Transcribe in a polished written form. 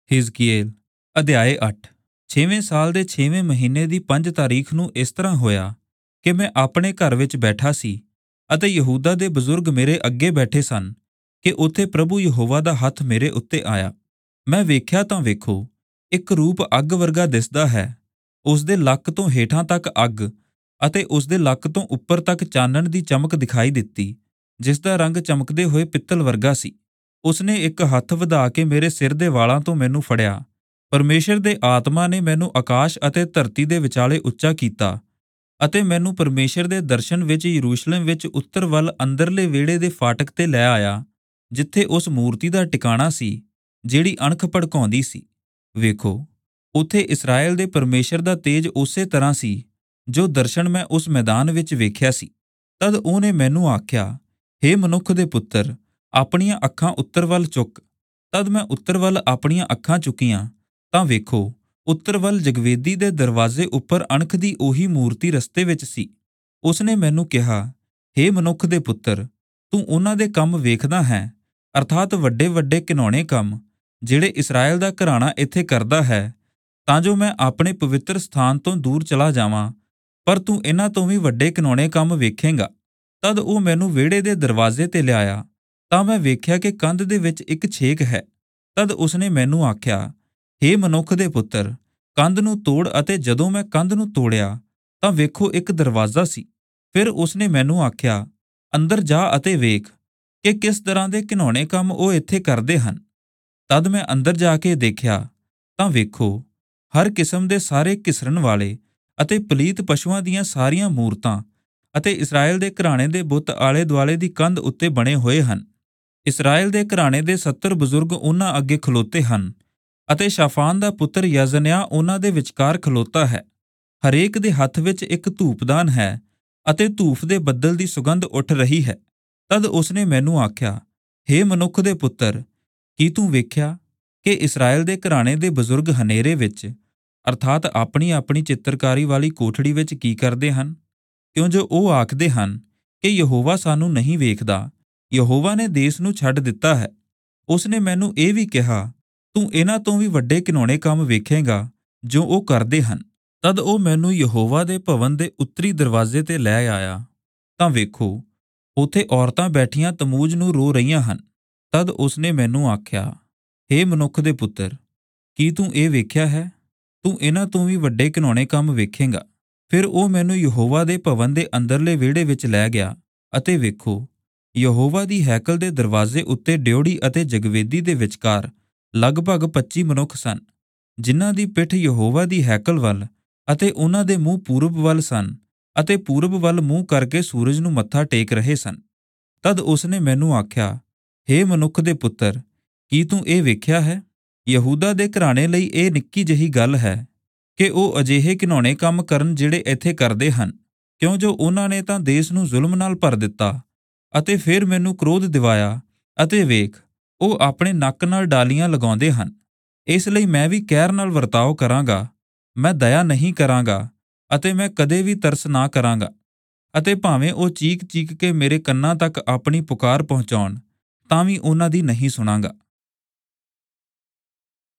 ਹਿਜ਼ਕੀਏਲ ਅਧਿਆਇ 8। 6ਵੇਂ ਸਾਲ ਦੇ 6ਵੇਂ ਮਹੀਨੇ ਦੀ 5 ਤਾਰੀਖ ਨੂੰ ਇਸ ਤਰ੍ਹਾਂ ਹੋਇਆ ਕਿ ਮੈਂ ਆਪਣੇ ਘਰ ਵਿੱਚ ਬੈਠਾ ਸੀ ਅਤੇ ਯਹੂਦਾ ਦੇ ਬਜ਼ੁਰਗ ਮੇਰੇ ਅੱਗੇ ਬੈਠੇ ਸਨ ਕਿ ਉੱਥੇ ਪ੍ਰਭੂ ਯਹੋਵਾ ਦਾ ਹੱਥ ਮੇਰੇ ਉੱਤੇ ਆਇਆ। ਮੈਂ ਵੇਖਿਆ ਤਾਂ ਵੇਖੋ, ਇੱਕ ਰੂਪ ਅੱਗ ਵਰਗਾ ਦਿਸਦਾ ਹੈ। ਉਸ ਦੇ ਲੱਕ ਤੋਂ ਹੇਠਾਂ ਤੱਕ ਅੱਗ ਅਤੇ ਉਸ ਦੇ ਲੱਕ ਤੋਂ ਉੱਪਰ ਤੱਕ ਚਾਨਣ ਦੀ ਚਮਕ ਦਿਖਾਈ ਦਿੱਤੀ, ਜਿਸ ਦਾ ਰੰਗ ਚਮਕਦੇ ਹੋਏ ਪਿੱਤਲ ਵਰਗਾ ਸੀ। ਉਸਨੇ ਇੱਕ ਹੱਥ ਵਧਾ ਕੇ ਮੇਰੇ ਸਿਰ ਦੇ ਵਾਲਾਂ ਤੋਂ ਮੈਨੂੰ ਫੜਿਆ। ਪਰਮੇਸ਼ਰ ਦੇ ਆਤਮਾ ਨੇ ਮੈਨੂੰ ਆਕਾਸ਼ ਅਤੇ ਧਰਤੀ ਦੇ ਵਿਚਾਲੇ ਉੱਚਾ ਕੀਤਾ ਅਤੇ ਮੈਨੂੰ ਪਰਮੇਸ਼ਰ ਦੇ ਦਰਸ਼ਨ ਵਿੱਚ ਯਰੂਸ਼ਲਮ ਵਿੱਚ ਉੱਤਰ ਵੱਲ ਅੰਦਰਲੇ ਵਿਹੜੇ ਦੇ ਫਾਟਕ ਤੇ ਲੈ ਆਇਆ, ਜਿੱਥੇ ਉਸ ਮੂਰਤੀ ਦਾ ਟਿਕਾਣਾ ਸੀ ਜਿਹੜੀ ਅਣਖ ਭੜਕਾਉਂਦੀ ਸੀ। ਵੇਖੋ, ਉੱਥੇ ਇਸਰਾਏਲ ਦੇ ਪਰਮੇਸ਼ਰ ਦਾ ਤੇਜ ਉਸੇ ਤਰ੍ਹਾਂ ਸੀ ਜੋ ਦਰਸ਼ਨ ਮੈਂ ਉਸ ਮੈਦਾਨ ਵਿੱਚ ਵੇਖਿਆ ਸੀ। ਤਦ ਉਹਨੇ ਮੈਨੂੰ ਆਖਿਆ, ਹੇ ਮਨੁੱਖ ਦੇ ਪੁੱਤਰ, ਆਪਣੀਆਂ ਅੱਖਾਂ ਉੱਤਰ ਵੱਲ ਚੁੱਕ। ਤਦ ਮੈਂ ਉੱਤਰ ਵੱਲ ਆਪਣੀਆਂ ਅੱਖਾਂ ਚੁੱਕੀਆਂ ਤਾਂ ਵੇਖੋ, ਉੱਤਰ ਵੱਲ ਜਗਵੇਦੀ ਦੇ ਦਰਵਾਜ਼ੇ ਉੱਪਰ ਅਣਖ ਦੀ ਉਹੀ ਮੂਰਤੀ ਰਸਤੇ ਵਿੱਚ ਸੀ। ਉਸਨੇ ਮੈਨੂੰ ਕਿਹਾ, ਹੇ ਮਨੁੱਖ ਦੇ ਪੁੱਤਰ, ਤੂੰ ਉਹਨਾਂ ਦੇ ਕੰਮ ਵੇਖਦਾ ਹੈ, ਅਰਥਾਤ ਵੱਡੇ ਵੱਡੇ ਘਿਨੌਣੇ ਕੰਮ ਜਿਹੜੇ ਇਸਰਾਏਲ ਦਾ ਘਰਾਣਾ ਇੱਥੇ ਕਰਦਾ ਹੈ, ਤਾਂ ਜੋ ਮੈਂ ਆਪਣੇ ਪਵਿੱਤਰ ਸਥਾਨ ਤੋਂ ਦੂਰ ਚਲਾ ਜਾਵਾਂ। ਪਰ ਤੂੰ ਇਹਨਾਂ ਤੋਂ ਵੀ ਵੱਡੇ ਘਿਨੌਣੇ ਕੰਮ ਵੇਖੇਂਗਾ। ਤਦ ਉਹ ਮੈਨੂੰ ਵਿਹੜੇ ਦੇ ਦਰਵਾਜ਼ੇ ਤੇ ਲਿਆਇਆ ਤਾਂ ਮੈਂ ਵੇਖਿਆ ਕਿ ਕੰਧ ਦੇ ਵਿੱਚ ਇੱਕ ਛੇਕ ਹੈ। ਤਦ ਉਸਨੇ ਮੈਨੂੰ ਆਖਿਆ, ਹੇ ਮਨੁੱਖ ਦੇ ਪੁੱਤਰ, ਕੰਧ ਨੂੰ ਤੋੜ। ਅਤੇ ਜਦੋਂ ਮੈਂ ਕੰਧ ਨੂੰ ਤੋੜਿਆ ਤਾਂ ਵੇਖੋ, ਇੱਕ ਦਰਵਾਜ਼ਾ ਸੀ। ਫਿਰ ਉਸਨੇ ਮੈਨੂੰ ਆਖਿਆ, ਅੰਦਰ ਜਾ ਅਤੇ ਵੇਖ ਕਿ ਕਿਸ ਤਰ੍ਹਾਂ ਦੇ ਘਿਨੌਣੇ ਕੰਮ ਉਹ ਇੱਥੇ ਕਰਦੇ ਹਨ। ਤਦ ਮੈਂ ਅੰਦਰ ਜਾ ਕੇ ਦੇਖਿਆ ਤਾਂ ਵੇਖੋ, ਹਰ ਕਿਸਮ ਦੇ ਸਾਰੇ ਘਿਸਰਨ ਵਾਲੇ ਅਤੇ ਪਲੀਤ ਪਸ਼ੂਆਂ ਦੀਆਂ ਸਾਰੀਆਂ ਮੂਰਤਾਂ ਅਤੇ ਇਸਰਾਏਲ ਦੇ ਘਰਾਣੇ ਦੇ ਬੁੱਤ ਆਲੇ ਦੁਆਲੇ ਦੀ ਕੰਧ ਉੱਤੇ ਬਣੇ ਹੋਏ ਹਨ। ਇਸਰਾਏਲ ਦੇ ਘਰਾਣੇ ਦੇ 70 ਬਜ਼ੁਰਗ ਉਹਨਾਂ ਅੱਗੇ ਖਲੋਤੇ ਹਨ ਅਤੇ ਸ਼ਾਫਾਨ ਦਾ ਪੁੱਤਰ ਯਜ਼ਨਿਆ ਉਹਨਾਂ ਦੇ ਵਿਚਕਾਰ ਖਲੋਤਾ ਹੈ। ਹਰੇਕ ਦੇ ਹੱਥ ਵਿੱਚ ਇੱਕ ਧੂਪਦਾਨ ਹੈ ਅਤੇ ਧੂਫ ਦੇ ਬੱਦਲ ਦੀ ਸੁਗੰਧ ਉੱਠ ਰਹੀ ਹੈ। ਤਦ ਉਸਨੇ ਮੈਨੂੰ ਆਖਿਆ, ਹੇ ਮਨੁੱਖ ਦੇ ਪੁੱਤਰ, ਕੀ ਤੂੰ ਵੇਖਿਆ ਕਿ ਇਸਰਾਏਲ ਦੇ ਘਰਾਣੇ ਦੇ ਬਜ਼ੁਰਗ ਹਨੇਰੇ ਵਿੱਚ, ਅਰਥਾਤ ਆਪਣੀ ਆਪਣੀ ਚਿੱਤਰਕਾਰੀ ਵਾਲੀ ਕੋਠੜੀ ਵਿੱਚ ਕੀ ਕਰਦੇ ਹਨ? ਕਿਉਂ ਜੋ ਉਹ ਆਖਦੇ ਹਨ ਕਿ ਯਹੋਵਾ ਸਾਨੂੰ ਨਹੀਂ ਵੇਖਦਾ, ਯਹੋਵਾ ਨੇ ਦੇਸ਼ ਨੂੰ ਛੱਡ ਦਿੱਤਾ ਹੈ। ਉਸਨੇ ਮੈਨੂੰ ਇਹ ਵੀ ਕਿਹਾ, ਤੂੰ ਇਹਨਾਂ ਤੋਂ ਵੀ ਵੱਡੇ ਘਿਨੌਣੇ ਕੰਮ ਵੇਖੇਂਗਾ ਜੋ ਉਹ ਕਰਦੇ ਹਨ। ਤਦ ਉਹ ਮੈਨੂੰ ਯਹੋਵਾ ਦੇ ਭਵਨ ਦੇ ਉੱਤਰੀ ਦਰਵਾਜ਼ੇ ਤੇ ਲੈ ਆਇਆ ਤਾਂ ਵੇਖੋ, ਉੱਥੇ ਔਰਤਾਂ ਬੈਠੀਆਂ ਤਮੂਜ ਨੂੰ ਰੋ ਰਹੀਆਂ ਹਨ। ਤਦ ਉਸਨੇ ਮੈਨੂੰ ਆਖਿਆ, ਹੇ ਮਨੁੱਖ ਦੇ ਪੁੱਤਰ, ਕੀ ਤੂੰ ਇਹ ਵੇਖਿਆ ਹੈ? ਤੂੰ ਇਹਨਾਂ ਤੋਂ ਵੀ ਵੱਡੇ ਘਿਨੌਣੇ ਕੰਮ ਵੇਖੇਂਗਾ। ਫਿਰ ਉਹ ਮੈਨੂੰ ਯਹੋਵਾ ਦੇ ਭਵਨ ਦੇ ਅੰਦਰਲੇ ਵਿਹੜੇ ਵਿੱਚ ਲੈ ਗਿਆ ਅਤੇ ਵੇਖੋ, ਯਹੋਵਾ ਦੀ ਹੈਕਲ ਦੇ ਦਰਵਾਜ਼ੇ ਉੱਤੇ ਡਿਉੜੀ ਅਤੇ ਜਗਵੇਦੀ ਦੇ ਵਿਚਕਾਰ ਲਗਭਗ 25 ਮਨੁੱਖ ਸਨ, ਜਿਨ੍ਹਾਂ ਦੀ ਪਿੱਠ ਯਹੋਵਾ ਦੀ ਹੈਕਲ ਵੱਲ ਅਤੇ ਉਹਨਾਂ ਦੇ ਮੂੰਹ ਪੂਰਬ ਵੱਲ ਸਨ ਅਤੇ ਪੂਰਬ ਵੱਲ ਮੂੰਹ ਕਰਕੇ ਸੂਰਜ ਨੂੰ ਮੱਥਾ ਟੇਕ ਰਹੇ ਸਨ। ਤਦ ਉਸਨੇ ਮੈਨੂੰ ਆਖਿਆ, ਹੇ ਮਨੁੱਖ ਦੇ ਪੁੱਤਰ, ਕੀ ਤੂੰ ਇਹ ਵੇਖਿਆ ਹੈ? ਯਹੂਦਾ ਦੇ ਘਰਾਣੇ ਲਈ ਇਹ ਨਿੱਕੀ ਜਿਹੀ ਗੱਲ ਹੈ ਕਿ ਉਹ ਅਜਿਹੇ ਘਿਨੌਣੇ ਕੰਮ ਕਰਨ ਜਿਹੜੇ ਇੱਥੇ ਕਰਦੇ ਹਨ, ਕਿਉਂ ਜੋ ਉਹਨਾਂ ਨੇ ਤਾਂ ਦੇਸ਼ ਨੂੰ ਜ਼ੁਲਮ ਨਾਲ ਭਰ ਦਿੱਤਾ ਅਤੇ ਫਿਰ ਮੈਨੂੰ ਕ੍ਰੋਧ ਦਿਵਾਇਆ। ਅਤੇ ਵੇਖ, ਉਹ ਆਪਣੇ ਨੱਕ ਨਾਲ ਡਾਲੀਆਂ ਲਗਾਉਂਦੇ ਹਨ। ਇਸ ਲਈ ਮੈਂ ਵੀ ਕਹਿਰ ਨਾਲ ਵਰਤਾਓ ਕਰਾਂਗਾ, ਮੈਂ ਦਇਆ ਨਹੀਂ ਕਰਾਂਗਾ ਅਤੇ ਮੈਂ ਕਦੇ ਵੀ ਤਰਸ ਨਾ ਕਰਾਂਗਾ। ਅਤੇ ਭਾਵੇਂ ਉਹ ਚੀਕ ਚੀਕ ਕੇ ਮੇਰੇ ਕੰਨਾਂ ਤੱਕ ਆਪਣੀ ਪੁਕਾਰ ਪਹੁੰਚਾਉਣ, ਤਾਂ ਵੀ ਉਹਨਾਂ ਦੀ ਨਹੀਂ ਸੁਣਾਂਗਾ।